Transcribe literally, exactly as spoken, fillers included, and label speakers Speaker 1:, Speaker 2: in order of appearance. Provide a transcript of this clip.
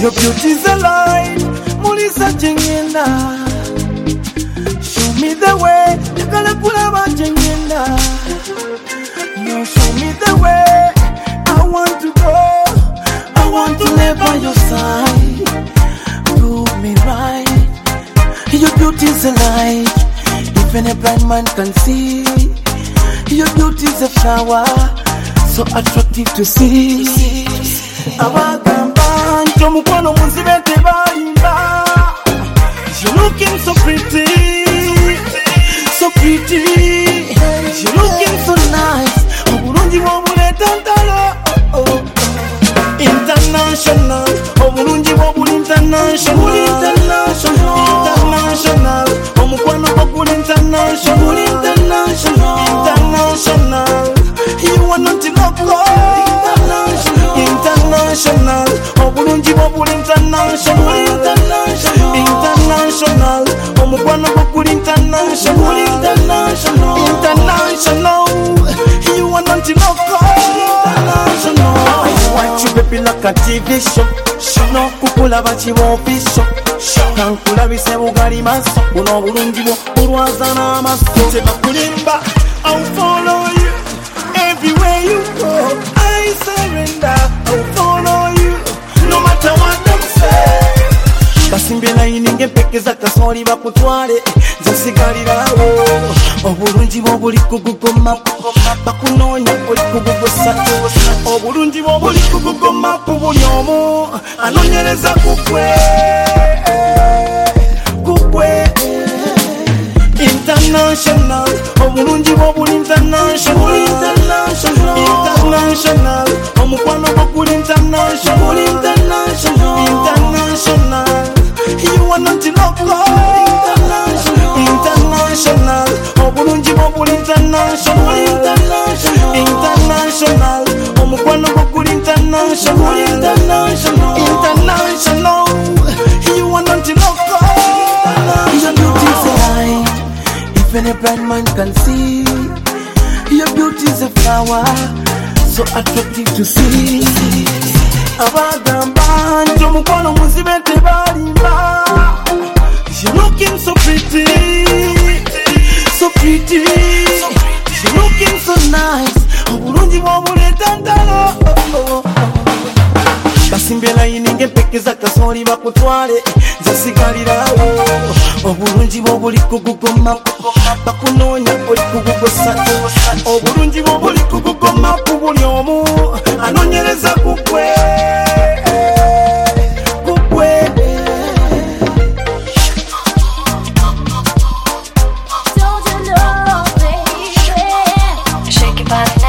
Speaker 1: Your beauty's a light, mulisa jengenda. Show me the way, yakala kulaba jengenda. No, show me the way, I want to go. I want to live by your side. Prove me right. Your beauty's a light, even a blind man can see. Your beauty's a flower, so attractive to see. Abagamba ntomukwano muzibete balimba. You're looking so pretty, so pretty. You're looking so nice. Obulungi bw'obuletantalo. International, obulungi bw'obuli international. International, international. Omukwano gw'oguli international. International, international. You are not local. International, obulungi bw'obuli international. International, international. Omukwano gw'oguli international. International, international. You are not local. International. I want you baby like a T V show. No kukula bachiwopisho. Kankulabise bugali maso. Buno bulungi bwo bulwaza n'amaso. Tebakulimba, I'll follow you everywhere you go. I surrender, I'll follow you no matter what them say. Basimbye layini ng'empekeza kasoli bakutwale nzasigalirawo. Obulungi bw'obuli ku Google Map bakunoonya oli ku Google Search. Obulungi bw'obuli ku Google Map buli omu anoonyereza kukwe kukwe. International, obulungi bw'obuli international. International, international. Omukwano gw'oguli international. International, international. You are not local. International, international. Obulungi bw'obuli international. International, international. Omukwano gw'oguli international. International, international. You are not local. Your beauty's a light, even a blind man can see. Your beauty's a flower, so attractive to see. Abagamba ntomukwano muzibete balimba. You're looking so pretty, so pretty. You're looking so nice. Obulungi bw'obuletantalo. Basimbye layini ng'empekeza kasoli bakutwale nzasigalirawo. Obulungi bw'obuli ku Google Map bakunoonya oli ku Google Search. Obulungi bw'obuli ku Google Map buli omu anoonyereza kukwe kukwe.
Speaker 2: Don't you know, baby? Shake your body now.